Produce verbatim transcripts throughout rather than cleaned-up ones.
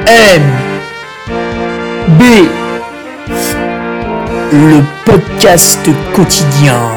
M B, le podcast quotidien.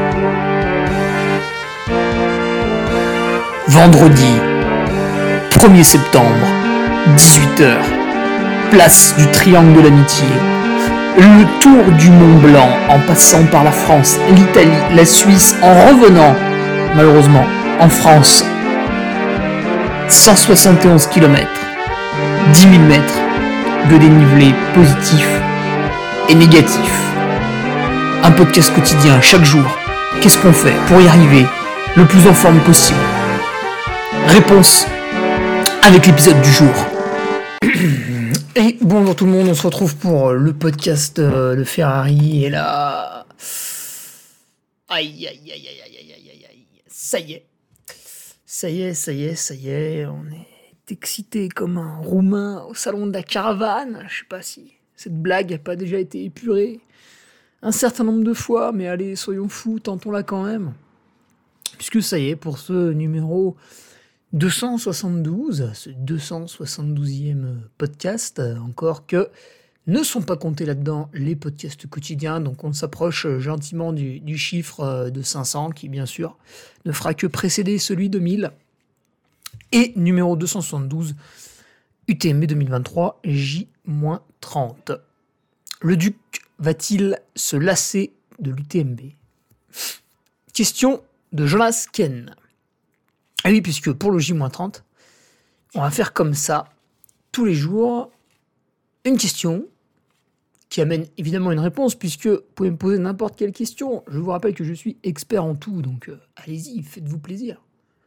Vendredi premier septembre, dix-huit heures, place du Triangle de l'Amitié. Le tour du Mont Blanc en passant par la France, l'Italie, la Suisse, en revenant, malheureusement, en France. cent soixante et onze kilomètres, dix mille mètres de dénivelé positif et négatif. Un podcast quotidien chaque jour. Qu'est-ce qu'on fait pour y arriver le plus en forme possible? Réponse avec l'épisode du jour. Et bonjour tout le monde, on se retrouve pour le podcast de Ferrari et là... Aïe aïe aïe aïe aïe aïe aïe aïe, ça y est. Ça y est, ça y est, ça y est, on est excité comme un Roumain au salon de la caravane. Je sais pas si cette blague n'a pas déjà été épurée un certain nombre de fois, mais allez, soyons fous, tentons-la quand même. Puisque ça y est, pour ce numéro deux cent soixante-douze, ce deux cent soixante-douzième podcast, encore que ne sont pas comptés là-dedans les podcasts quotidiens, donc on s'approche gentiment du, du chiffre de cinq cents, qui bien sûr ne fera que précéder celui de mille. Et numéro deux cent soixante-douze, U T M B deux mille vingt-trois, J trente. Le Duc va-t-il se lasser de l'U T M B? Question de Jonas Ken. Ah oui, puisque pour le J trente, on va faire comme ça, tous les jours, une question qui amène évidemment une réponse, puisque vous pouvez me poser n'importe quelle question. Je vous rappelle que je suis expert en tout, donc euh, allez-y, faites-vous plaisir.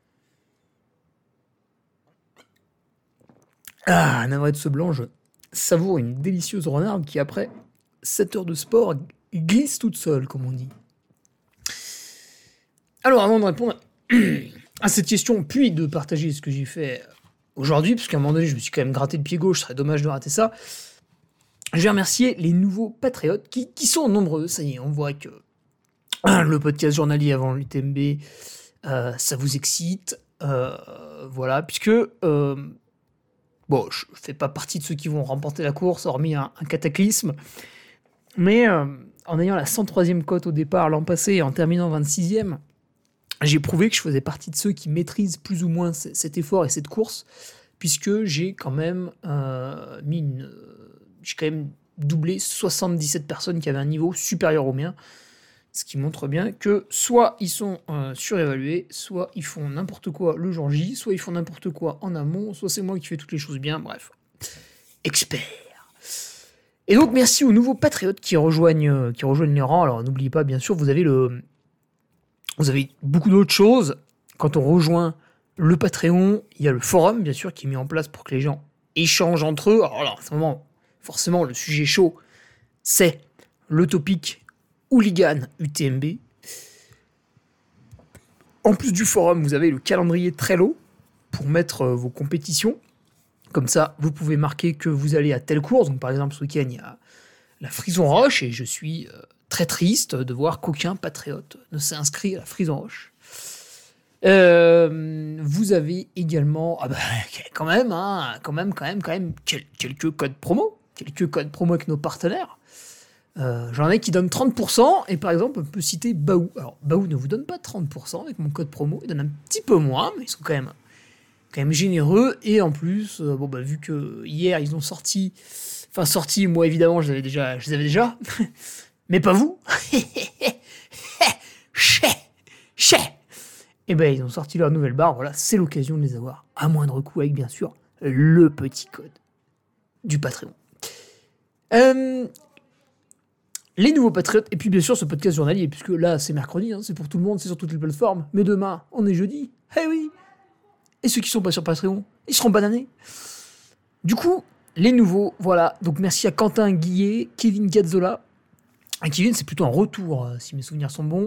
Ah, navré de ce blanc, je savoure une délicieuse renarde qui, après sept heures de sport, glisse toute seule, comme on dit. Alors, avant de répondre à cette question, puis de partager ce que j'ai fait aujourd'hui, parce qu'à un moment donné, je me suis quand même gratté le pied gauche, ce serait dommage de rater ça, je vais remercier les nouveaux patriotes qui, qui sont nombreux. Ça y est, on voit que le podcast journalier avant l'U T M B, euh, ça vous excite. Euh, voilà, puisque... Euh, bon, je ne fais pas partie de ceux qui vont remporter la course, hormis un, un cataclysme. Mais euh, en ayant la cent troisième cote au départ l'an passé et en terminant vingt-sixième, j'ai prouvé que je faisais partie de ceux qui maîtrisent plus ou moins c- cet effort et cette course, puisque j'ai quand même euh, mis une... J'ai quand même doublé soixante-dix-sept personnes qui avaient un niveau supérieur au mien, ce qui montre bien que soit ils sont euh, surévalués, soit ils font n'importe quoi le jour J, soit ils font n'importe quoi en amont, soit c'est moi qui fais toutes les choses bien, bref. Expert. Et donc merci aux nouveaux patriotes qui rejoignent, qui rejoignent les rangs. Alors n'oubliez pas, bien sûr, vous avez, le, vous avez beaucoup d'autres choses. Quand on rejoint le Patreon, il y a le forum, bien sûr, qui est mis en place pour que les gens échangent entre eux. Alors là, en ce moment, forcément, le sujet chaud, c'est le topic Hooligan U T M B. En plus du forum, vous avez le calendrier Trello pour mettre vos compétitions. Comme ça, vous pouvez marquer que vous allez à telle course. Donc, par exemple, ce week-end, il y a la Frison Roche et je suis euh, très triste de voir qu'aucun patriote ne s'est inscrit à la Frison Roche. Euh, vous avez également, ah bah, quand même, hein, quand même, quand même, quand même, quel, quelques codes promo, quelques codes promo avec nos partenaires. Euh, j'en ai qui donnent trente pour cent, et par exemple, on peut citer Baou. Alors, Baou ne vous donne pas trente pour cent avec mon code promo, il donne un petit peu moins, mais ils sont quand même, quand même généreux, et en plus, euh, bon, bah, vu que hier, ils ont sorti, enfin, sorti, moi, évidemment, je les avais déjà, je les avais déjà, mais pas vous. Chais, chais. Et ben, ils ont sorti leur nouvelle barre, voilà, c'est l'occasion de les avoir à moindre coût, avec, bien sûr, le petit code du Patreon. Euh... Les nouveaux patriotes, et puis bien sûr ce podcast journalier, puisque là c'est mercredi, hein, c'est pour tout le monde, c'est sur toutes les plateformes, mais demain on est jeudi, eh oui. Et ceux qui sont pas sur Patreon, ils seront bananés. Du coup, les nouveaux, voilà, donc merci à Quentin Guillet, Kevin Gazzola, et Kevin c'est plutôt un retour, euh, si mes souvenirs sont bons,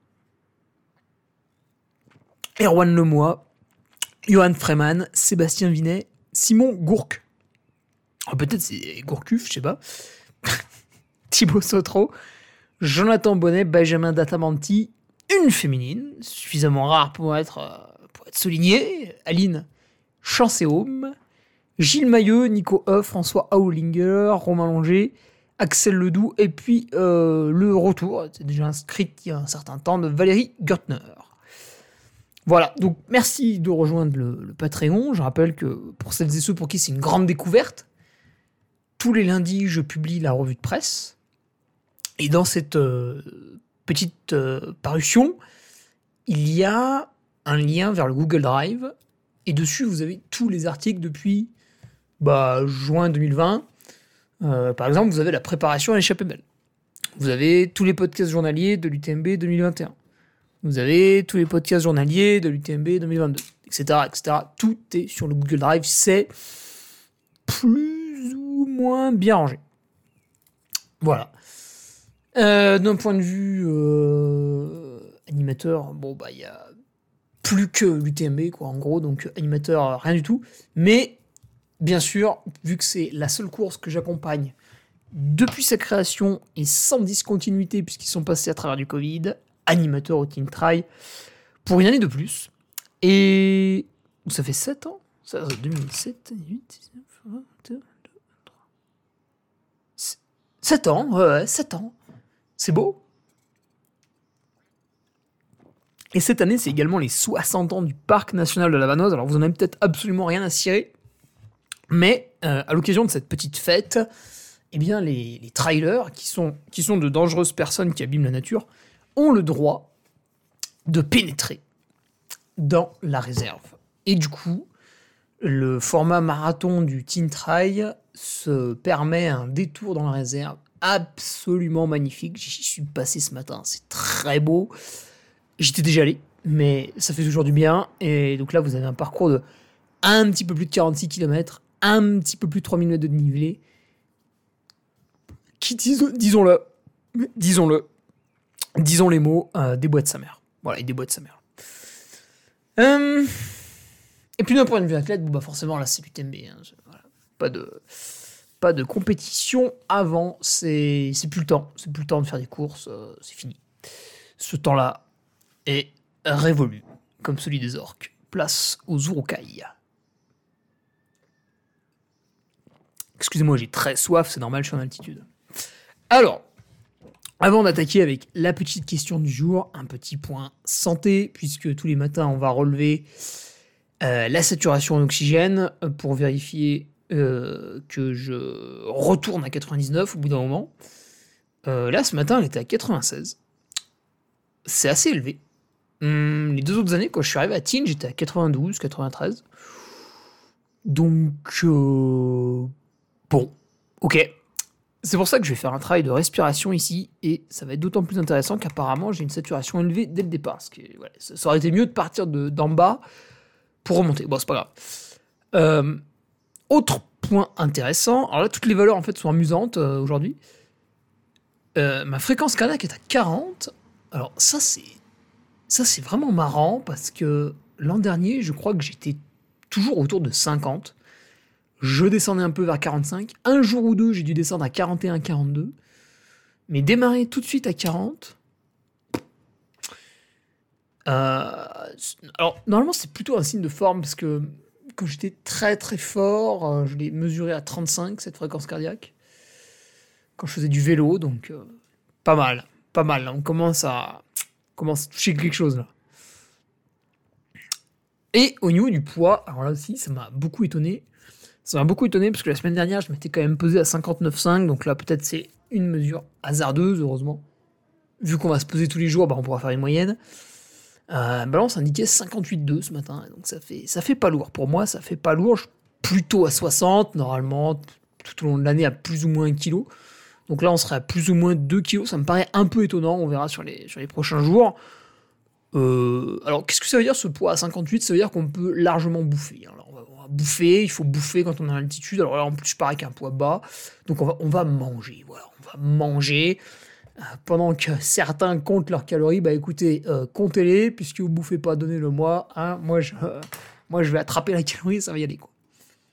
Erwan Lemoy, Johan Freeman, Sébastien Vinet, Simon Gourc, oh, peut-être c'est Gourcuff, je sais pas, Thibaut Sotro, Jonathan Bonnet, Benjamin Datamanti, une féminine, suffisamment rare pour être, euh, pour être soulignée, Aline Chanceaume, Gilles Mailleux, Nico Huff, François Aulinger, Romain Longer, Axel Ledoux, et puis euh, le retour, c'est déjà inscrit il y a un certain temps, de Valérie Gertner. Voilà, donc merci de rejoindre le, le Patreon. Je rappelle que pour celles et ceux pour qui c'est une grande découverte, tous les lundis, je publie la revue de presse. Et dans cette euh, petite euh, parution, il y a un lien vers le Google Drive. Et dessus, vous avez tous les articles depuis bah, juin deux mille vingt. Euh, par exemple, vous avez la préparation à l'échappée belle. Vous avez tous les podcasts journaliers de l'U T M B deux mille vingt et un. Vous avez tous les podcasts journaliers de l'U T M B deux mille vingt-deux, et cetera, et cetera. Tout est sur le Google Drive. C'est plus ou moins bien rangé. Voilà. Euh, d'un point de vue euh, animateur, bon, bah, il y a plus que l'U T M B, quoi, en gros, donc animateur, rien du tout. Mais, bien sûr, vu que c'est la seule course que j'accompagne depuis sa création et sans discontinuité, puisqu'ils sont passés à travers du Covid, animateur au Team Try, pour une année de plus. Et ça fait sept ans, ça, deux mille sept, huit, dix-neuf, vingt, deux, trois, sept ans, ouais, ouais, sept ans. C'est beau. Et cette année, c'est également les soixante ans du Parc National de la Vanoise. Alors, vous en avez peut-être absolument rien à cirer. Mais, euh, à l'occasion de cette petite fête, eh bien, les, les trailers, qui sont, qui sont de dangereuses personnes qui abîment la nature, ont le droit de pénétrer dans la réserve. Et du coup, le format marathon du Teen Trail se permet un détour dans la réserve absolument magnifique. J'y suis passé ce matin, c'est très beau. J'étais déjà allé, mais ça fait toujours du bien. Et donc là, vous avez un parcours de un petit peu plus de quarante-six kilomètres, un petit peu plus de trois mille mètres de dénivelé, qui, disons, disons-le, disons-le, disons les mots, euh, déboîte sa mère. Voilà, il déboîte sa mère. Euh, et puis d'un point de vue athlète, bon, bah forcément, là, c'est l'U T M B. Hein, voilà. Pas de... Pas de compétition avant, c'est, c'est plus le temps. C'est plus le temps de faire des courses, euh, c'est fini. Ce temps-là est révolu, comme celui des orques. Place aux urukai. Excusez-moi, j'ai très soif, c'est normal, je suis en altitude. Alors, avant d'attaquer avec la petite question du jour, un petit point santé, puisque tous les matins, on va relever euh, la saturation en oxygène pour vérifier Euh, que je retourne à quatre-vingt-dix-neuf au bout d'un moment. Euh, là, ce matin, elle était à quatre-vingt-seize. C'est assez élevé. Hum, les deux autres années, quand je suis arrivé à Tignes, j'étais à quatre-vingt-douze, quatre-vingt-treize. Donc, euh, bon, ok. C'est pour ça que je vais faire un travail de respiration ici, et ça va être d'autant plus intéressant qu'apparemment, j'ai une saturation élevée dès le départ. Parce que, ouais, ça, ça aurait été mieux de partir de, d'en bas pour remonter. Bon, c'est pas grave. Euh... Autre point intéressant, alors là, toutes les valeurs en fait sont amusantes euh, aujourd'hui. Euh, ma fréquence cardiaque est à quarante. Alors ça c'est ça c'est vraiment marrant parce que l'an dernier, je crois que j'étais toujours autour de cinquante. Je descendais un peu vers quarante-cinq. Un jour ou deux, j'ai dû descendre à quarante et un, quarante-deux. Mais démarrer tout de suite à quarante. Euh, alors normalement, c'est plutôt un signe de forme parce que quand j'étais très très fort, euh, je l'ai mesuré à trente-cinq, cette fréquence cardiaque. Quand je faisais du vélo, donc euh, pas mal, pas mal. On commence à, on commence à toucher quelque chose là. Et au niveau du poids, alors là aussi, ça m'a beaucoup étonné. Ça m'a beaucoup étonné parce que la semaine dernière, je m'étais quand même pesé à cinquante-neuf virgule cinq, donc là peut-être c'est une mesure hasardeuse, heureusement. Vu qu'on va se peser tous les jours, bah, on pourra faire une moyenne. Euh, balance indiquait cinquante-huit virgule deux ce matin, donc ça fait, ça fait pas lourd. Pour moi, ça fait pas lourd. Je suis plutôt à soixante, normalement, tout au long de l'année, à plus ou moins un kilo. Donc là, on serait à plus ou moins deux kilos. Ça me paraît un peu étonnant, on verra sur les, sur les prochains jours. Euh, alors, qu'est-ce que ça veut dire ce poids à cinquante-huit? Ça veut dire qu'on peut largement bouffer. Alors, on va, on va bouffer, il faut bouffer quand on est en altitude. Alors là, en plus, je pars avec un poids bas. Donc on va, on va manger, voilà, on va manger. Pendant que certains comptent leurs calories, bah écoutez, euh, comptez-les, puisque vous ne bouffez pas, donnez-le-moi. Hein, moi, je, euh, moi, je vais attraper la calorie, ça va y aller, quoi.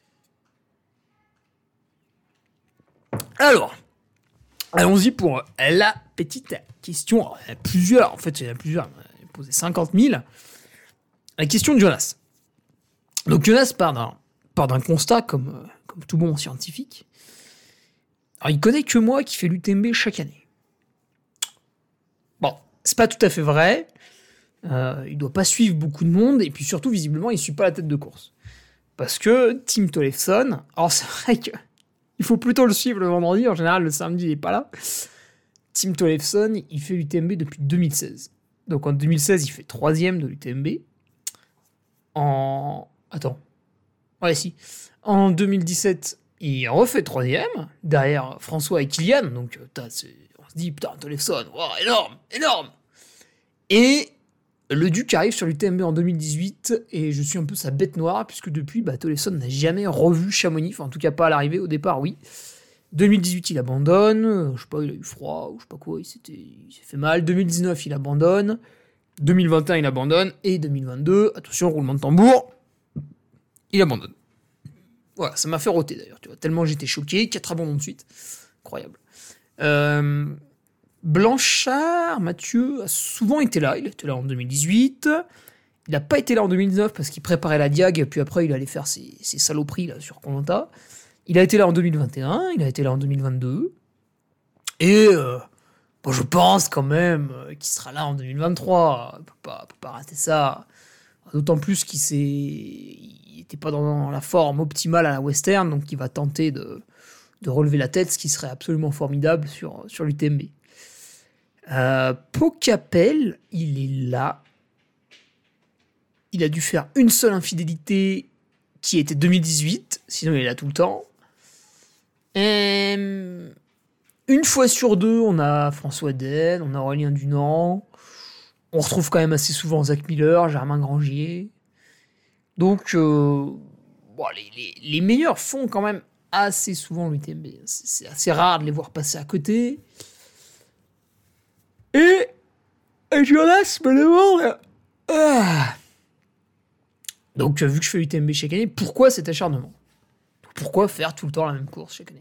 Alors, allons-y pour la petite question. Alors, il y en a plusieurs, en fait, il y en a plusieurs. Il a posé cinquante mille. La question de Jonas. Donc, Jonas part d'un part d'un constat, comme, euh, comme tout bon scientifique. Alors, il connaît que moi qui fais l'U T M B chaque année. Bon, c'est pas tout à fait vrai. Euh, il doit pas suivre beaucoup de monde, et puis surtout, visiblement, il suit pas la tête de course. Parce que Tim Tollefson, alors c'est vrai que il faut plutôt le suivre le vendredi, en général, le samedi, il est pas là. Tim Tollefson, il fait l'U T M B depuis deux mille seize. Donc en deux mille seize, il fait troisième de l'U T M B. En... Attends. Ouais, si. En deux mille dix-sept, il refait troisième, derrière François et Kylian. Donc on se dit, putain, Tollefson, wow, énorme, énorme. Et le Duc arrive sur l'U T M B en deux mille dix-huit, et je suis un peu sa bête noire, puisque depuis, bah, Tollefson n'a jamais revu Chamonix. Enfin, en tout cas, pas à l'arrivée. Au départ, oui. deux mille dix-huit, il abandonne. Je sais pas, il a eu froid, ou je sais pas quoi, il, il s'est fait mal. deux mille dix-neuf, il abandonne. deux mille vingt et un, il abandonne. Et deux mille vingt-deux, attention, roulement de tambour, il abandonne. Voilà, ça m'a fait roter d'ailleurs, tu vois, tellement j'étais choqué. Quatre abandons de suite. Incroyable. Euh, Blanchard, Mathieu, a souvent été là. Il était là en deux mille dix-huit. Il n'a pas été là en deux mille dix-neuf parce qu'il préparait la Diag, puis après, il allait faire ses, ses saloperies là, sur Koh Lanta. Il a été là en deux mille vingt et un, il a été là en deux mille vingt-deux. Et euh, bon, je pense quand même qu'il sera là en deux mille vingt-trois. Il ne peut pas, peut pas rater ça. D'autant plus qu'il s'est... il n'était pas dans la forme optimale à la Western, donc il va tenter de, de relever la tête, ce qui serait absolument formidable sur, sur l'U T M B. Euh, Pau-Capel, il est là. Il a dû faire une seule infidélité qui était deux mille dix-huit, sinon il est là tout le temps. Et une fois sur deux, on a François Den, on a Aurélien Dunant. On retrouve quand même assez souvent Zach Miller, Germain Grangier. Donc, euh, bon, les, les, les meilleurs font quand même assez souvent l'U T M B. C'est, c'est assez rare de les voir passer à côté. Et, et Jonas me demande... Ah. Donc, vu que je fais l'U T M B chaque année, pourquoi cet acharnement ? Pourquoi faire tout le temps la même course chaque année ?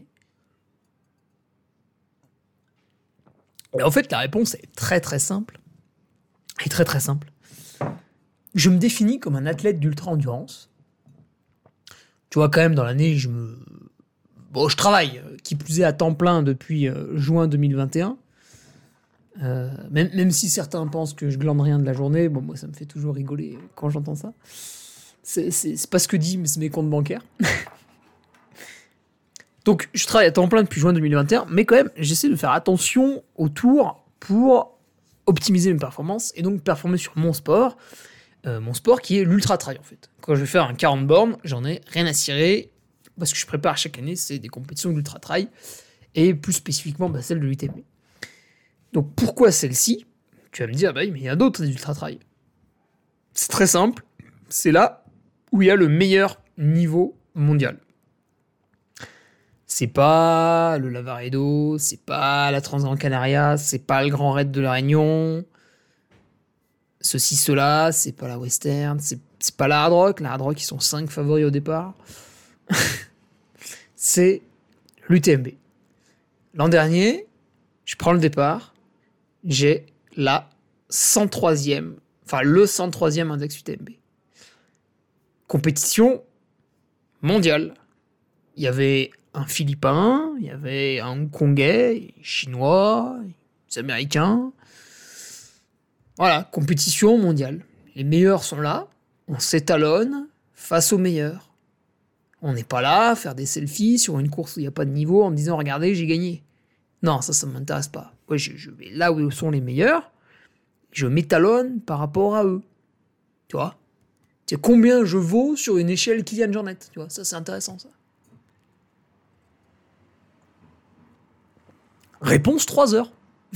Et en fait, la réponse est très très simple. Et très très simple. Je me définis comme un athlète d'ultra-endurance. Tu vois, quand même, dans l'année, je me... Bon, je travaille, qui plus est à temps plein depuis euh, juin deux mille vingt et un. Euh, même, même si certains pensent que je glande rien de la journée, bon, moi, ça me fait toujours rigoler quand j'entends ça. C'est, c'est, c'est pas ce que dit, mais c'est mes comptes bancaires. Donc, je travaille à temps plein depuis juin deux mille vingt et un, mais quand même, j'essaie de faire attention autour pour optimiser mes performances et donc performer sur mon sport, euh, mon sport qui est l'ultra-trail en fait. Quand je vais faire un quarante bornes, j'en ai rien à cirer parce que je prépare chaque année, c'est des compétitions d'ultra-trail et plus spécifiquement bah, celle de l'U T M B. Donc pourquoi celle-ci ? Tu vas me dire, bah oui, mais il y a d'autres ultra-trail. C'est très simple, c'est là où il y a le meilleur niveau mondial. C'est pas le Lavaredo, c'est pas la Transgran Canaria, c'est pas le Grand Raid de la Réunion. Ceci, cela, c'est pas la Western, c'est, c'est pas la Hard Rock. La Hard Rock, ils sont cinq favoris au départ. C'est l'U T M B. L'an dernier, je prends le départ, j'ai la cent troisième, enfin le cent troisième index U T M B. Compétition mondiale. Il y avait un Philippin, il y avait un Hongkongais, Chinois, des Américains. Voilà, compétition mondiale. Les meilleurs sont là, on s'étalonne face aux meilleurs. On n'est pas là à faire des selfies sur une course où il n'y a pas de niveau en me disant « Regardez, j'ai gagné ». Non, ça, ça ne m'intéresse pas. Ouais, je, je vais là où sont les meilleurs, je m'étalonne par rapport à eux. Tu vois ? Tu sais combien je vaux sur une échelle Kylian Jornet. Tu vois, ça, c'est intéressant, ça. Réponse trois heures.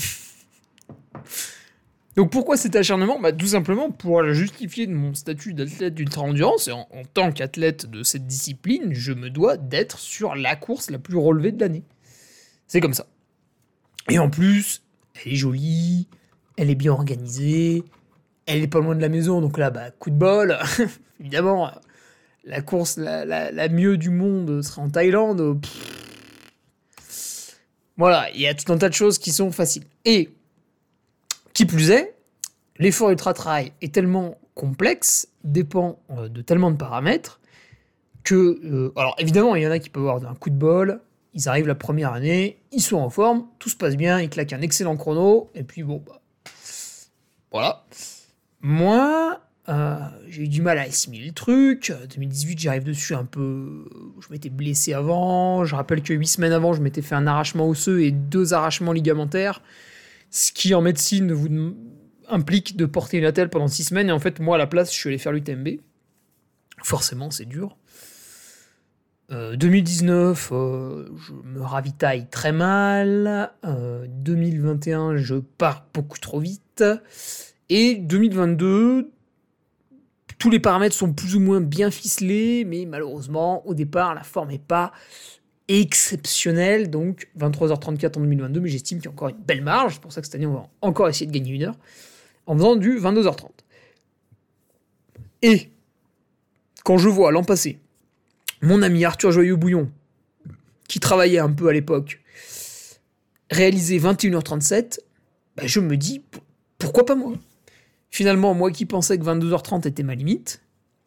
Donc pourquoi cet acharnement ? Bah, tout simplement pour justifier de mon statut d'athlète d'ultra-endurance, et en, en tant qu'athlète de cette discipline, je me dois d'être sur la course la plus relevée de l'année. C'est comme ça. Et en plus, elle est jolie, elle est bien organisée, elle est pas loin de la maison, donc là, bah, coup de bol. Évidemment, la course la, la, la mieux du monde sera en Thaïlande. Pff. Voilà, il y a tout un tas de choses qui sont faciles. Et, qui plus est, l'effort ultra-trail est tellement complexe, dépend de tellement de paramètres, que... Euh, alors évidemment, il y en a qui peuvent avoir un coup de bol, ils arrivent la première année, ils sont en forme, tout se passe bien, ils claquent un excellent chrono, et puis bon, bah... Voilà. Moi, euh, j'ai eu du mal à assimiler le truc. deux mille dix-huit, j'arrive dessus un peu... Je m'étais blessé avant, je rappelle que huit semaines avant, je m'étais fait un arrachement osseux et deux arrachements ligamentaires, ce qui en médecine vous implique de porter une attelle pendant six semaines, et en fait, moi, à la place, je suis allé faire l'U T M B. Forcément, c'est dur. Euh, deux mille dix-neuf, euh, je me ravitaille très mal. Euh, deux mille vingt et un, je pars beaucoup trop vite. Et deux mille vingt-deux, tous les paramètres sont plus ou moins bien ficelés, mais malheureusement, au départ, la forme n'est pas exceptionnelle. Donc, vingt-trois heures trente-quatre en deux mille vingt-deux, mais j'estime qu'il y a encore une belle marge. C'est pour ça que cette année, on va encore essayer de gagner une heure en faisant du vingt-deux heures trente. Et quand je vois l'an passé mon ami Arthur Joyeux-Bouillon, qui travaillait un peu à l'époque, réaliser vingt et une heures trente-sept, bah je me dis, pourquoi pas moi ? Finalement, moi qui pensais que vingt-deux heures trente était ma limite,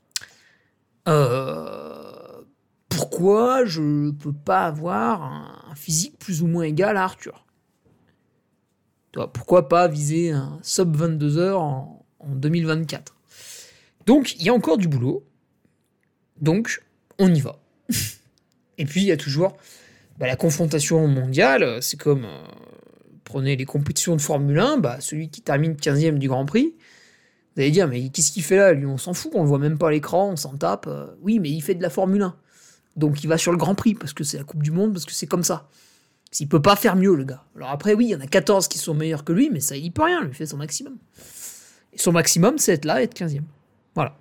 euh, pourquoi je ne peux pas avoir un physique plus ou moins égal à Arthur ? Pourquoi pas viser un sub vingt-deux heures en, en deux mille vingt-quatre ? Donc, il y a encore du boulot. Donc, on y va. Et puis, il y a toujours bah, la confrontation mondiale. C'est comme, euh, prenez les compétitions de Formule un, bah, celui qui termine quinzième du Grand Prix, vous allez dire, mais qu'est-ce qu'il fait là ? Lui, on s'en fout, on le voit même pas à l'écran, on s'en tape. Euh, oui, mais il fait de la Formule un. Donc, il va sur le Grand Prix, parce que c'est la Coupe du Monde, parce que c'est comme ça. Il peut pas faire mieux, le gars. Alors après, oui, il y en a quatorze qui sont meilleurs que lui, mais ça, il peut rien, lui fait son maximum. Et son maximum, c'est être là, être quinzième. Voilà.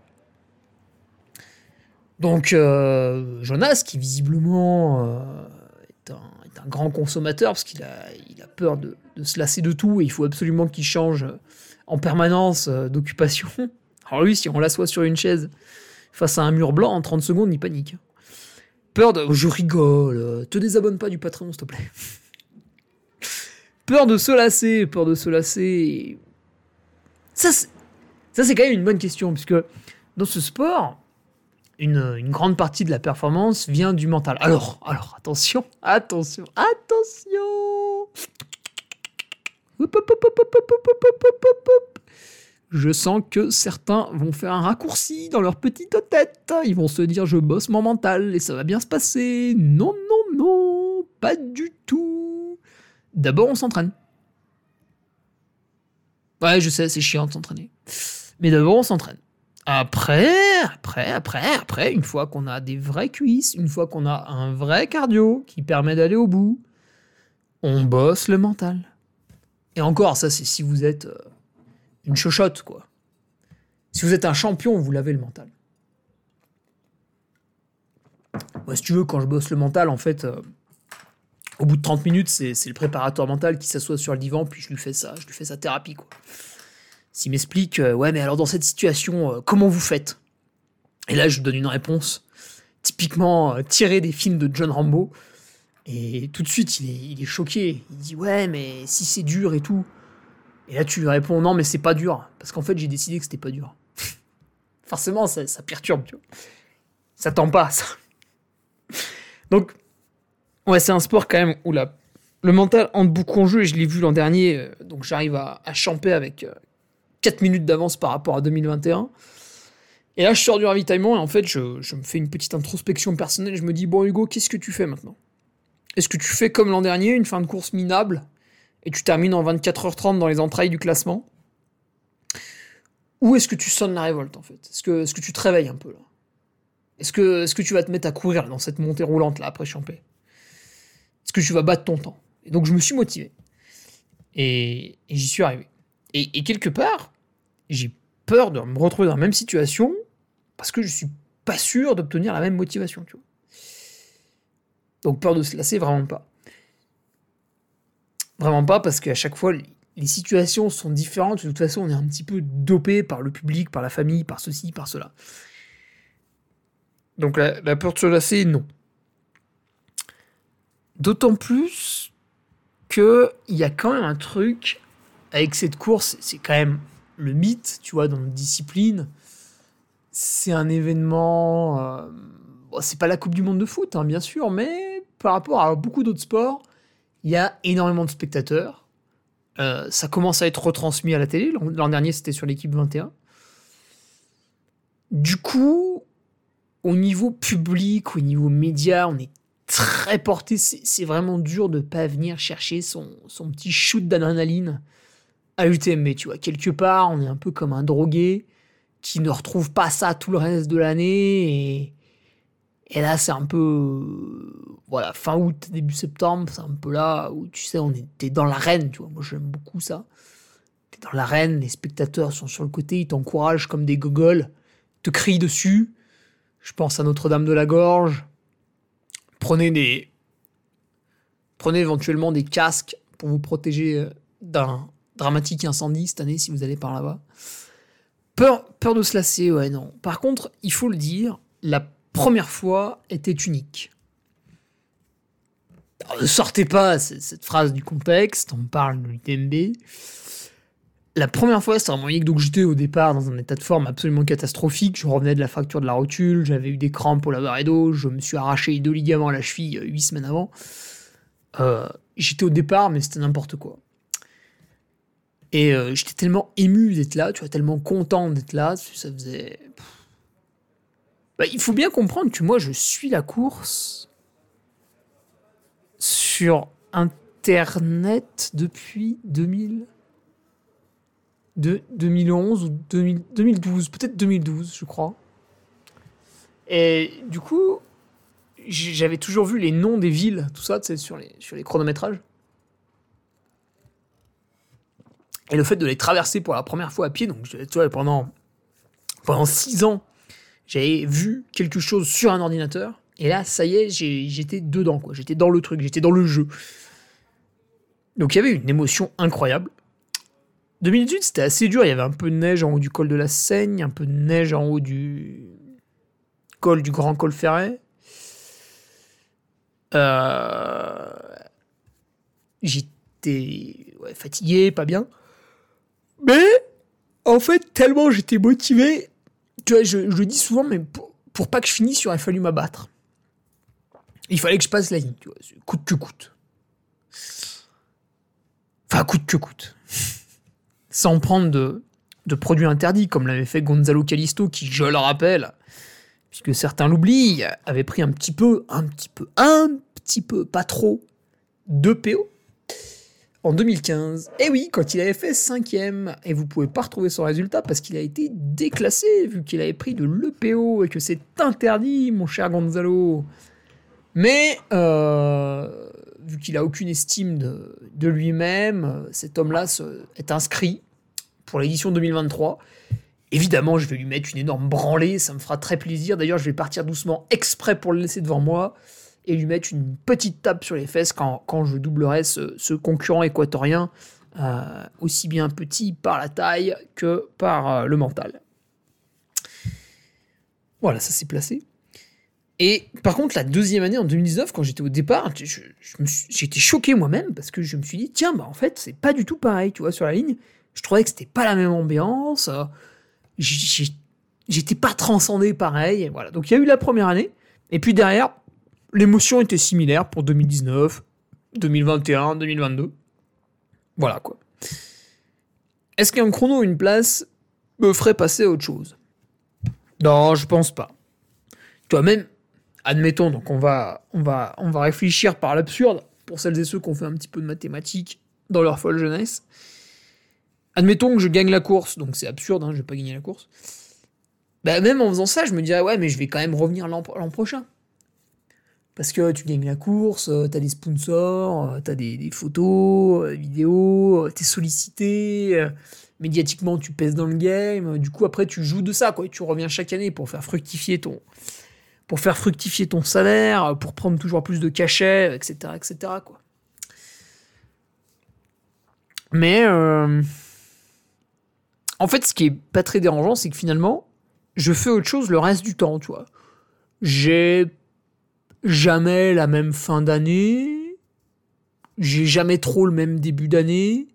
Donc, euh, Jonas, qui visiblement euh, est, un, est un grand consommateur, parce qu'il a, il a peur de, de se lasser de tout, et il faut absolument qu'il change en permanence euh, d'occupation. Alors lui, si on l'assoit sur une chaise face à un mur blanc, en trente secondes, il panique. Peur de... Je rigole, te désabonne pas du Patreon, s'il te plaît. Peur de se lasser, peur de se lasser... Ça, c'est... Ça, c'est quand même une bonne question, puisque dans ce sport... Une, une grande partie de la performance vient du mental. Alors, alors, attention, attention, attention. Hop, hop, hop, hop, hop, hop, hop, hop, hop, hop. Je sens que certains vont faire un raccourci dans leur petite tête. Ils vont se dire, je bosse mon mental et ça va bien se passer. Non, non, non, pas du tout. D'abord, on s'entraîne. Ouais, je sais, c'est chiant de s'entraîner. Mais d'abord, on s'entraîne. Après, après, après, après, une fois qu'on a des vraies cuisses, une fois qu'on a un vrai cardio qui permet d'aller au bout, on bosse le mental. Et encore, ça, c'est si vous êtes euh, une chochotte, quoi. Si vous êtes un champion, vous l'avez le mental. Moi, si tu veux, quand je bosse le mental, en fait, euh, au bout de trente minutes, c'est, c'est le préparateur mental qui s'assoit sur le divan, puis je lui fais ça, je lui fais sa thérapie, quoi. S'il m'explique, euh, ouais, mais alors dans cette situation, euh, comment vous faites ? Et là, je lui donne une réponse typiquement euh, tirée des films de John Rambo. Et tout de suite, il est, il est choqué. Il dit, ouais, mais si c'est dur et tout. Et là, tu lui réponds, non, mais c'est pas dur. Parce qu'en fait, j'ai décidé que c'était pas dur. Forcément, ça, ça perturbe, tu vois. Ça tend pas, ça. Donc, ouais, c'est un sport quand même où la, le mental entre beaucoup en jeu. Et je l'ai vu l'an dernier. Euh, donc, j'arrive à, à champer avec... Euh, quatre minutes d'avance par rapport à deux mille vingt et un. Et là, je sors du ravitaillement et en fait, je, je me fais une petite introspection personnelle. Je me dis, bon, Hugo, qu'est-ce que tu fais maintenant ? Est-ce que tu fais comme l'an dernier, une fin de course minable et tu termines en vingt-quatre heures trente dans les entrailles du classement ? Ou est-ce que tu sonnes la révolte, en fait ? Est-ce que, est-ce que tu te réveilles un peu, là ? Est-ce que, est-ce que tu vas te mettre à courir dans cette montée roulante, là, après Champé ? Est-ce que tu vas battre ton temps ? Et donc, je me suis motivé. Et, et j'y suis arrivé. Et, et quelque part, j'ai peur de me retrouver dans la même situation parce que je suis pas sûr d'obtenir la même motivation, tu vois. Donc peur de se lasser, vraiment pas. Vraiment pas, parce qu'à chaque fois, les situations sont différentes. De toute façon, on est un petit peu dopé par le public, par la famille, par ceci, par cela. Donc la, la peur de se lasser, non. D'autant plus qu'il y a quand même un truc avec cette course, c'est quand même le mythe, tu vois, dans notre discipline. C'est un événement... Euh, bon, c'est pas la Coupe du Monde de foot, hein, bien sûr, mais par rapport à beaucoup d'autres sports, il y a énormément de spectateurs. Euh, ça commence à être retransmis à la télé. L'an, l'an dernier, c'était sur l'équipe vingt et un. Du coup, au niveau public, au niveau média, on est très porté. C'est, c'est vraiment dur de pas venir chercher son, son petit shoot d'adrénaline à l'U T M B, tu vois. Quelque part, on est un peu comme un drogué qui ne retrouve pas ça tout le reste de l'année. Et, et là, c'est un peu... euh, Voilà, fin août, début septembre, c'est un peu là où, tu sais, on était dans l'arène, tu vois. Moi, j'aime beaucoup ça. T'es dans l'arène, les spectateurs sont sur le côté, ils t'encouragent comme des gogoles, te crient dessus. Je pense à Notre-Dame de la Gorge. Prenez des... Prenez éventuellement des casques pour vous protéger euh, d'un dramatique incendie cette année si vous allez par là-bas. Peur, peur de se lasser, ouais, non. Par contre, il faut le dire, la première fois était unique. Alors, ne sortez pas c- cette phrase du contexte, on parle de l'U T M B. La première fois, c'était vraiment unique, donc j'étais au départ dans un état de forme absolument catastrophique. Je revenais de la fracture de la rotule, j'avais eu des crampes au laboratoire d'eau, je me suis arraché les deux ligaments à la cheville euh, huit semaines avant. Euh, j'étais au départ, mais c'était n'importe quoi. Et euh, j'étais tellement ému d'être là, tu vois, tellement content d'être là, ça faisait... Bah, il faut bien comprendre que moi, je suis la course sur Internet depuis deux mille... de deux mille onze ou deux mille deux mille douze, peut-être deux mille douze, je crois. Et du coup, j- j'avais toujours vu les noms des villes, tout ça, tu sais, sur les, sur les chronométrages. Et le fait de les traverser pour la première fois à pied, donc tu vois, pendant, pendant six ans, j'avais vu quelque chose sur un ordinateur. Et là, ça y est, j'ai- j'étais dedans, quoi. J'étais dans le truc, j'étais dans le jeu. Donc il y avait une émotion incroyable. deux mille dix-huit, c'était assez dur. Il y avait un peu de neige en haut du col de la Seigne, un peu de neige en haut du col du Grand Col Ferret. Euh, J'étais ouais, fatigué, pas bien. Mais en fait, tellement j'étais motivé, tu vois, je, je le dis souvent, mais pour, pour pas que je finisse, il aurait fallu m'abattre. Il fallait que je passe la ligne, tu vois, coûte que coûte. Enfin, coûte que coûte. Sans prendre de, de produits interdits, comme l'avait fait Gonzalo Callisto, qui, je le rappelle, puisque certains l'oublient, avait pris un petit peu, un petit peu, un petit peu, pas trop, de P O en deux mille quinze. Et oui, quand il avait fait cinquième, et vous pouvez pas retrouver son résultat parce qu'il a été déclassé, vu qu'il avait pris de l'E P O et que c'est interdit, mon cher Gonzalo. Mais, euh, vu qu'il a aucune estime de, de lui-même, cet homme-là se, est inscrit pour l'édition deux mille vingt-trois. Évidemment, je vais lui mettre une énorme branlée, ça me fera très plaisir. D'ailleurs, je vais partir doucement exprès pour le laisser devant moi et lui mettre une petite tape sur les fesses quand, quand je doublerai ce, ce concurrent équatorien, euh, aussi bien petit par la taille que par euh, le mental. Voilà, ça s'est placé. Et par contre, la deuxième année, en deux mille dix-neuf, quand j'étais au départ, je, je me suis, j'étais choqué moi-même parce que je me suis dit, tiens, bah en fait, c'est pas du tout pareil, tu vois, sur la ligne. Je trouvais que c'était pas la même ambiance. euh, j'ai- J'étais pas transcendé pareil. Et voilà. Donc il y a eu la première année. Et puis derrière, l'émotion était similaire pour deux mille dix-neuf, deux mille vingt et un, deux mille vingt-deux. Voilà quoi. Est-ce qu'un chrono ou une place me ferait passer à autre chose? Non, je pense pas. Tu vois, même, admettons, donc on va, on va, on va réfléchir par l'absurde pour celles et ceux qui ont fait un petit peu de mathématiques dans leur folle jeunesse. Admettons que je gagne la course, donc c'est absurde, hein, je vais pas gagner la course. Bah même en faisant ça, je me dirais, ouais, mais je vais quand même revenir l'an, l'an prochain. Parce que tu gagnes la course, euh, t'as des sponsors, euh, t'as des, des photos, euh, vidéos, euh, t'es sollicité, euh, médiatiquement tu pèses dans le game, euh, du coup après tu joues de ça, quoi, et tu reviens chaque année pour faire fructifier ton, pour faire fructifier ton salaire, euh, pour prendre toujours plus de cachets, et cetera, et cetera, quoi. Mais euh, en fait, ce qui est pas très dérangeant, c'est que finalement, je fais autre chose le reste du temps, tu vois. J'ai jamais la même fin d'année, j'ai jamais trop le même début d'année,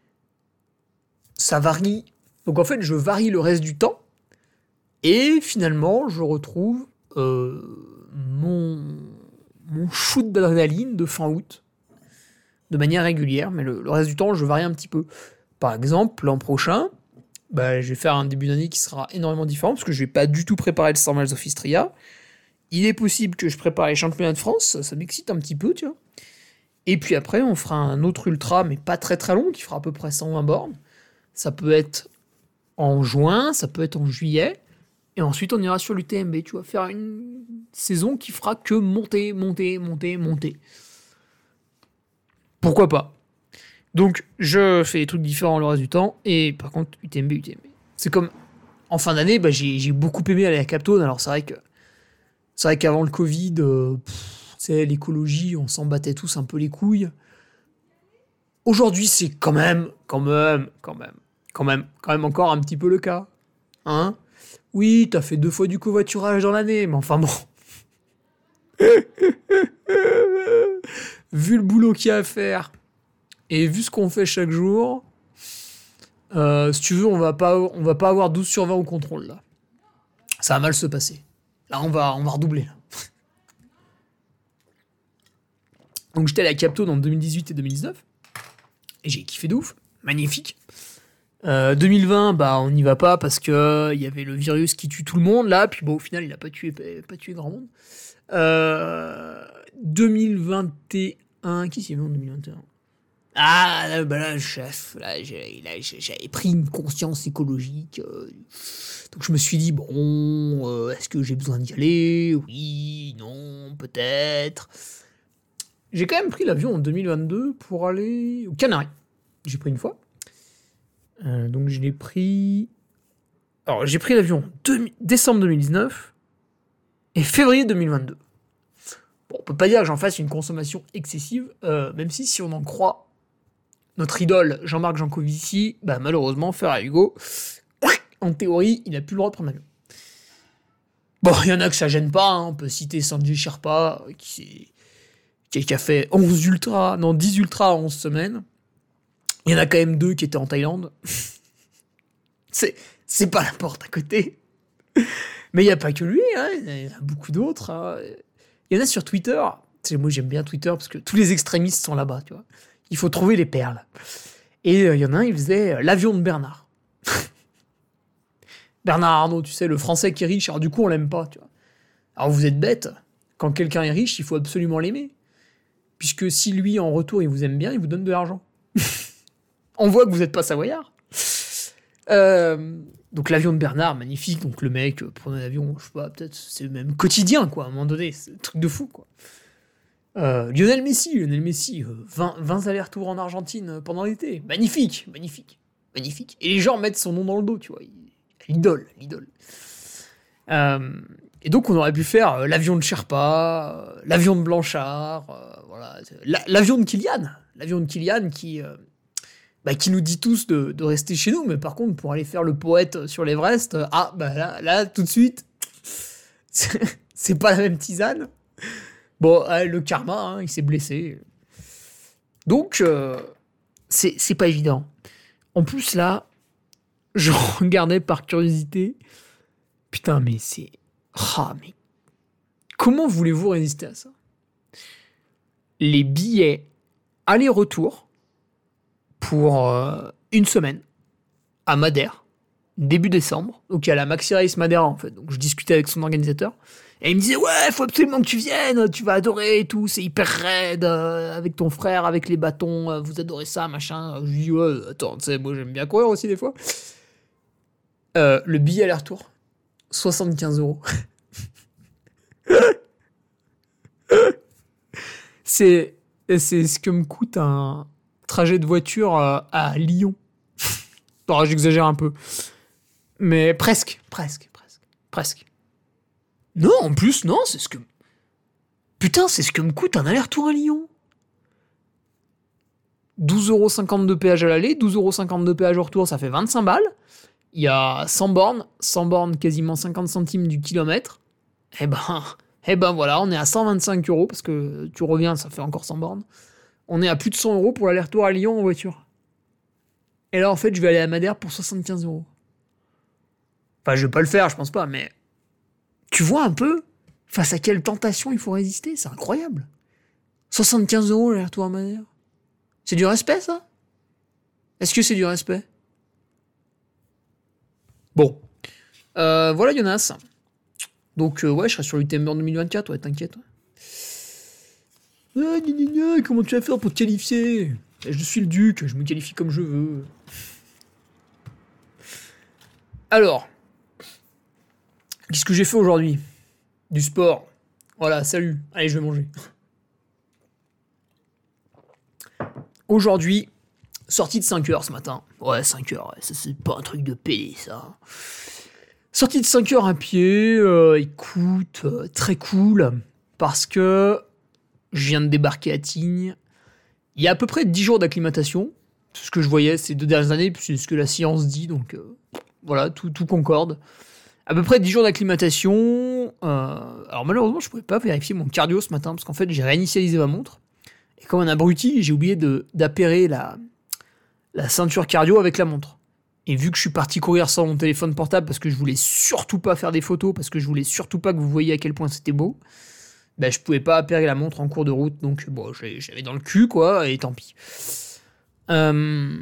ça varie. Donc en fait, je varie le reste du temps, et finalement, je retrouve euh, mon, mon shoot d'adrénaline de fin août de manière régulière, mais le, le reste du temps, je varie un petit peu. Par exemple, l'an prochain, bah, je vais faire un début d'année qui sera énormément différent parce que je vais pas du tout préparer le cent miles of Istria. Il est possible que je prépare les championnats de France, ça, ça m'excite un petit peu, tu vois. Et puis après, on fera un autre ultra, mais pas très très long, qui fera à peu près cent vingt bornes. Ça peut être en juin, ça peut être en juillet. Et ensuite, on ira sur l'U T M B, tu vois, faire une saison qui fera que monter, monter, monter, monter. Pourquoi pas? Donc, je fais des trucs différents le reste du temps. Et par contre, U T M B, U T M B. C'est comme, en fin d'année, bah, j'ai, j'ai beaucoup aimé aller à Captone. Alors, c'est vrai que c'est vrai qu'avant le Covid, euh, pff, tu sais, l'écologie, on s'en battait tous un peu les couilles. Aujourd'hui, c'est quand même, quand même, quand même, quand même, quand même encore un petit peu le cas. Hein? Oui, t'as fait deux fois du covoiturage dans l'année, mais enfin bon. Vu le boulot qu'il y a à faire, et vu ce qu'on fait chaque jour, euh, si tu veux, on va pas, on va pas avoir douze sur vingt au contrôle, là. Ça va mal se passer. Là, on va, on va redoubler, là. Donc, j'étais à la Captone en deux mille dix-huit et deux mille dix-neuf, et j'ai kiffé de ouf. Magnifique. Euh, deux mille vingt, bah on n'y va pas parce que il euh, y avait le virus qui tue tout le monde là, puis bon au final il a pas tué pas, pas tué grand monde. Euh, deux mille vingt et un, qui s'est vu en deux mille vingt et un? Ah là, bah là chef, là, j'ai, là j'avais pris une conscience écologique, euh, donc je me suis dit bon, euh, est-ce que j'ai besoin d'y aller? Oui, non, peut-être. J'ai quand même pris l'avion en deux mille vingt-deux pour aller aux Canaries. J'ai pris une fois. Euh, donc je l'ai pris... Alors j'ai pris l'avion deux... décembre deux mille dix-neuf et février deux mille vingt-deux. Bon, on peut pas dire que j'en fasse une consommation excessive, euh, même si si on en croit notre idole Jean-Marc Jancovici, bah malheureusement, frère Hugo, en théorie, il a plus le droit de prendre l'avion. Bon, il y en a que ça gêne pas, hein. On peut citer Sanjay Sherpa, qui, qui a fait onze ultras, non dix ultras en onze semaines. Il y en a quand même deux qui étaient en Thaïlande. c'est, c'est pas la porte à côté. Mais il n'y a pas que lui, hein. Il y en a beaucoup d'autres. Hein. Il y en a sur Twitter. Tu sais, moi, j'aime bien Twitter parce que tous les extrémistes sont là-bas, tu vois. Il faut trouver les perles. Et euh, il y en a un, il faisait euh, l'avion de Bernard. Bernard Arnault, tu sais, le français qui est riche. Alors du coup, on l'aime pas, tu vois. Alors vous êtes bête. Quand quelqu'un est riche, il faut absolument l'aimer. Puisque si lui, en retour, il vous aime bien, il vous donne de l'argent. On voit que vous n'êtes pas savoyard. Euh, donc l'avion de Bernard, magnifique. Donc le mec euh, prenait l'avion, je sais pas, peut-être c'est même quotidien, quoi, à un moment donné. C'est un truc de fou, quoi. Euh, Lionel Messi, Lionel Messi, euh, vingt, vingt allers-retours en Argentine euh, pendant l'été. Magnifique, magnifique, magnifique. Et les gens mettent son nom dans le dos, tu vois. L'idole, l'idole. Euh, et donc on aurait pu faire euh, l'avion de Sherpa, euh, l'avion de Blanchard, euh, voilà, la, l'avion de Kylian, l'avion de Kylian qui... Euh, Bah, qui nous dit tous de, de rester chez nous, mais par contre, pour aller faire le poète sur l'Everest, euh, ah, bah là, là, tout de suite, c'est, c'est pas la même tisane. Bon, euh, le karma, hein, il s'est blessé. Donc, euh, c'est, c'est pas évident. En plus, là, je regardais par curiosité. Putain, mais c'est... Ah, mais... Comment voulez-vous résister à ça? Les billets aller-retour pour euh, une semaine à Madère, début décembre. Donc il y a la Maxi Race Madère en fait. Donc je discutais avec son organisateur et il me disait ouais, faut absolument que tu viennes, tu vas adorer et tout, c'est hyper raide euh, avec ton frère, avec les bâtons, euh, vous adorez ça, machin. Je lui dis ouais, attends, tu sais, moi j'aime bien courir aussi des fois. Euh, le billet aller-retour, soixante-quinze euros. c'est c'est ce que me coûte un trajet de voiture à Lyon. Non, j'exagère un peu. Mais presque, presque, presque, presque. Non, en plus, non, c'est ce que... Putain, c'est ce que me coûte un aller-retour à Lyon. douze euros cinquante de péage à l'aller, douze euros cinquante de péage au retour, ça fait vingt-cinq balles. Il y a cent bornes, cent bornes quasiment cinquante centimes du kilomètre. Eh ben, eh ben voilà, on est à cent vingt-cinq euros, parce que tu reviens, ça fait encore cent bornes. On est à plus de cent euros pour l'aller-retour à Lyon en voiture. Et là, en fait, je vais aller à Madère pour soixante-quinze euros. Enfin, je vais pas le faire, je pense pas, mais... Tu vois un peu? Face à quelle tentation il faut résister? C'est incroyable. soixante-quinze euros l'aller-retour à Madère. C'est du respect, ça? Est-ce que c'est du respect? Bon. Euh, voilà, Jonas. Donc, euh, ouais, je serai sur l'U T M B en deux mille vingt-quatre, ouais, t'inquiète. Ah, gna, gna, gna, comment tu vas faire pour te qualifier? Je suis le duc, je me qualifie comme je veux. Alors, qu'est-ce que j'ai fait aujourd'hui? Du sport. Voilà, salut. Allez, je vais manger. Aujourd'hui, sortie de cinq heures ce matin. Ouais, cinq heures, ouais, ça c'est pas un truc de pédé, ça. Sortie de cinq heures à pied, euh, écoute, euh, très cool, parce que je viens de débarquer à Tignes. Il y a à peu près dix jours d'acclimatation. C'est ce que je voyais ces deux dernières années, puis c'est ce que la science dit, donc euh, voilà, tout, tout concorde. À peu près dix jours d'acclimatation. Euh, alors malheureusement, je pouvais pas vérifier mon cardio ce matin, parce qu'en fait, j'ai réinitialisé ma montre. Et comme un abruti, j'ai oublié de, d'appairer la, la ceinture cardio avec la montre. Et vu que je suis parti courir sans mon téléphone portable, parce que je voulais surtout pas faire des photos, parce que je voulais surtout pas que vous voyiez à quel point c'était beau, ben je pouvais pas appairer la montre en cours de route, donc bon, j'avais dans le cul, quoi, et tant pis. Euh...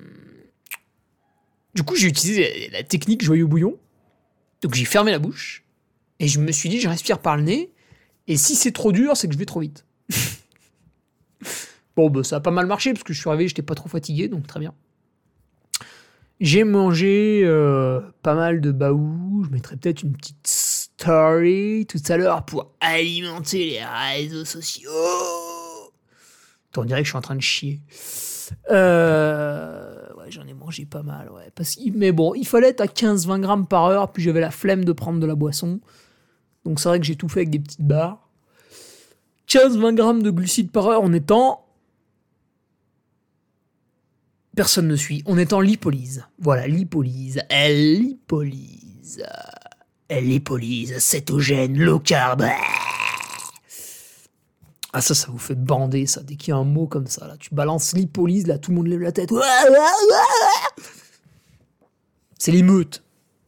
Du coup, j'ai utilisé la technique joyeux bouillon. Donc j'ai fermé la bouche, et je me suis dit, je respire par le nez, et si c'est trop dur, c'est que je vais trop vite. Bon, bah, ça a pas mal marché, parce que je suis arrivé, j'étais pas trop fatigué, donc très bien. J'ai mangé euh, pas mal de baou, je mettrai peut-être une petite story tout à l'heure pour alimenter les réseaux sociaux. On dirait que je suis en train de chier. Euh... Ouais, j'en ai mangé pas mal, ouais. Parce que... Mais bon, il fallait être à quinze à vingt grammes par heure, puis j'avais la flemme de prendre de la boisson. Donc c'est vrai que j'ai tout fait avec des petites barres. quinze à vingt grammes de glucides par heure en étant... Personne ne suit. On est en lipolyse. Voilà, lipolyse. Elle lipolyse. Elle lipolyse. Cétogène, low carb. Ah ça, ça vous fait bander, ça. Dès qu'il y a un mot comme ça, là, tu balances lipolyse, là, tout le monde lève la tête. C'est l'émeute.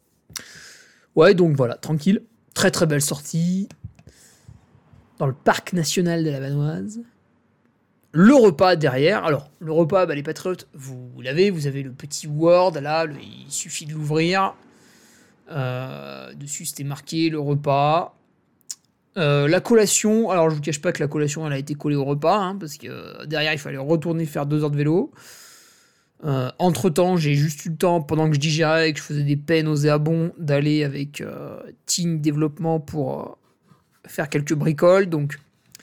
Ouais, donc voilà, tranquille. Très très belle sortie. Dans le parc national de la Vanoise. Le repas derrière. Alors, le repas, bah, les patriotes, vous, vous l'avez. Vous avez le petit Word, là. Le, il suffit de l'ouvrir. Euh, dessus, c'était marqué le repas. Euh, la collation, alors je vous cache pas que la collation elle a été collée au repas, hein, parce que euh, derrière il fallait retourner faire deux heures de vélo. Euh, entre temps, j'ai juste eu le temps, pendant que je digérais et que je faisais des pains nauséabonds, d'aller avec euh, Team Développement pour euh, faire quelques bricoles. Donc,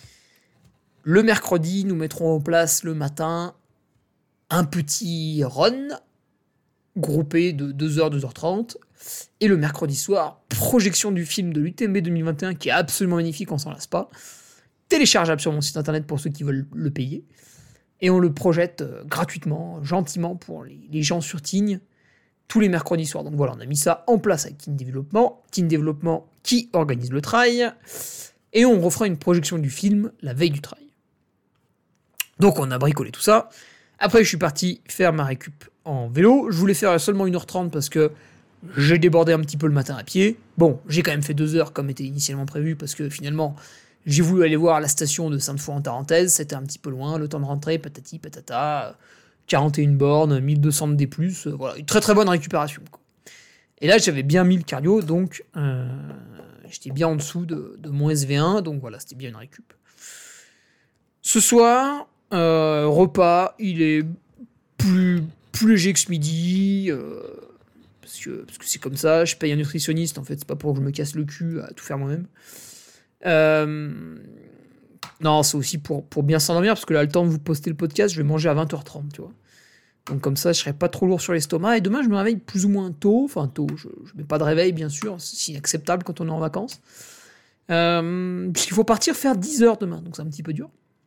le mercredi, nous mettrons en place le matin un petit run groupé de deux heures, deux heures trente. Et le mercredi soir, projection du film de l'U T M B deux mille vingt et un qui est absolument magnifique, on s'en lasse pas. Téléchargeable sur mon site internet pour ceux qui veulent le payer. Et on le projette euh, gratuitement, gentiment pour les, les gens sur Tignes, tous les mercredis soirs. Donc voilà, on a mis ça en place avec Team Développement. Team Développement qui organise le trail. Et on refera une projection du film la veille du trail. Donc on a bricolé tout ça. Après, je suis parti faire ma récup en vélo. Je voulais faire seulement une heure trente parce que j'ai débordé un petit peu le matin à pied. Bon, j'ai quand même fait deux heures comme était initialement prévu parce que finalement, j'ai voulu aller voir la station de Sainte-Foy-en-Tarentaise. C'était un petit peu loin, le temps de rentrer, patati patata, quarante et une bornes, mille deux cents de D plus, euh, voilà, une très très bonne récupération, quoi. Et là, j'avais bien mis le cardio, donc euh, j'étais bien en dessous de, de mon S V un, donc voilà, c'était bien une récup. Ce soir, euh, repas, il est plus, plus léger que ce midi, euh, parce que, parce que c'est comme ça, je paye un nutritionniste, en fait, c'est pas pour que je me casse le cul à tout faire moi-même. Euh, non, c'est aussi pour, pour bien s'endormir, parce que là, le temps de vous poster le podcast, je vais manger à vingt heures trente, tu vois. Donc comme ça, je serai pas trop lourd sur l'estomac, et demain, je me réveille plus ou moins tôt, enfin tôt, je, je mets pas de réveil, bien sûr, c'est inacceptable quand on est en vacances. Euh, puisqu'il faut partir faire dix heures demain, donc c'est un petit peu dur.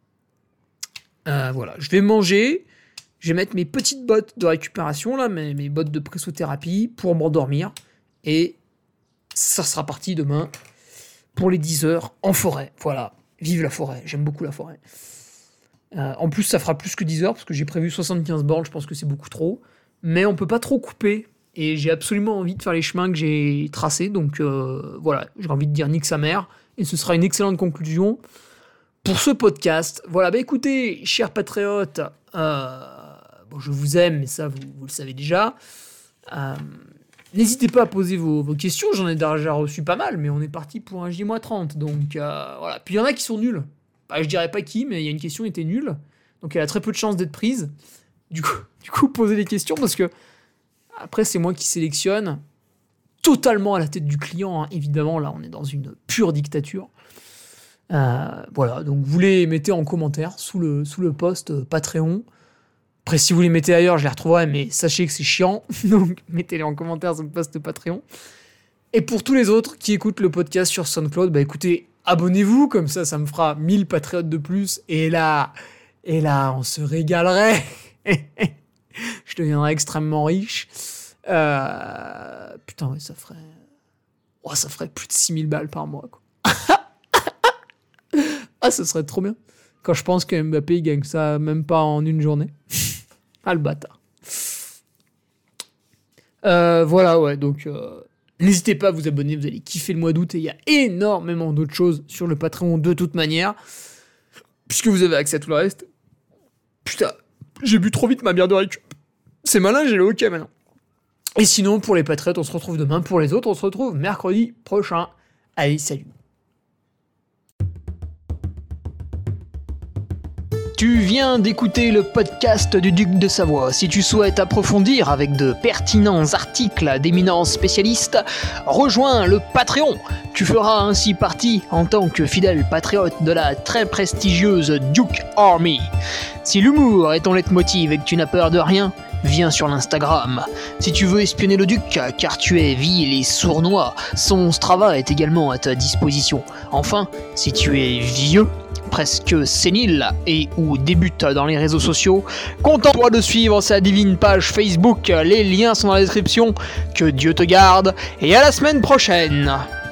Euh, voilà, je vais manger, je vais mettre mes petites bottes de récupération, là, mes, mes bottes de pressothérapie, pour m'endormir, et ça sera parti demain pour les dix heures en forêt. Voilà, vive la forêt, j'aime beaucoup la forêt. Euh, en plus, ça fera plus que dix heures, parce que j'ai prévu soixante-quinze bornes, je pense que c'est beaucoup trop, mais on peut pas trop couper, et j'ai absolument envie de faire les chemins que j'ai tracés, donc euh, voilà, j'ai envie de dire nique sa mère, Et ce sera une excellente conclusion pour ce podcast. Voilà, bah écoutez, chers patriotes, euh, bon, je vous aime, mais ça, vous, vous le savez déjà. Euh, n'hésitez pas à poser vos, vos questions, j'en ai déjà reçu pas mal, mais on est parti pour un J trente, donc euh, voilà. Puis il y en a qui sont nuls. Bah, je dirais pas qui, mais il y a une question qui était nulle, donc elle a très peu de chances d'être prise. Du coup, du coup, posez les questions, parce que après, c'est moi qui sélectionne, totalement à la tête du client, hein. Évidemment, là, on est dans une pure dictature. Euh, voilà, donc vous les mettez en commentaire sous le, sous le post euh, Patreon. Après, si vous les mettez ailleurs, je les retrouverai, mais sachez que c'est chiant, donc mettez-les en commentaire sur le post Patreon. Et pour tous les autres qui écoutent le podcast sur SoundCloud, bah écoutez, abonnez-vous, comme ça, ça me fera mille patriotes de plus, et là, et là, on se régalerait. Je deviendrai extrêmement riche. Euh... Putain, ouais, ça ferait... Oh, ça ferait plus de six mille balles par mois, quoi. Ah, ça serait trop bien. Quand je pense que Mbappé gagne ça même pas en une journée. Ah, le bâtard. Euh, voilà, ouais, donc... Euh... N'hésitez pas à vous abonner, vous allez kiffer le mois d'août, et il y a énormément d'autres choses sur le Patreon de toute manière, puisque vous avez accès à tout le reste. Putain, j'ai bu trop vite ma bière de récup. C'est malin, j'ai le hockey maintenant. Et sinon, pour les patriotes, on se retrouve demain. Pour les autres, on se retrouve mercredi prochain. Allez, salut. Tu viens d'écouter le podcast du Duc de Savoie. Si tu souhaites approfondir avec de pertinents articles d'éminents spécialistes, rejoins le Patreon. Tu feras ainsi partie en tant que fidèle patriote de la très prestigieuse Duke Army. Si l'humour est ton leitmotiv et que tu n'as peur de rien, viens sur l'Instagram. Si tu veux espionner le Duc, car tu es vil et sournois, son Strava est également à ta disposition. Enfin, si tu es vieux, presque sénile et ou débute dans les réseaux sociaux, contente-toi de suivre sa divine page Facebook, les liens sont dans la description. Que Dieu te garde et à la semaine prochaine.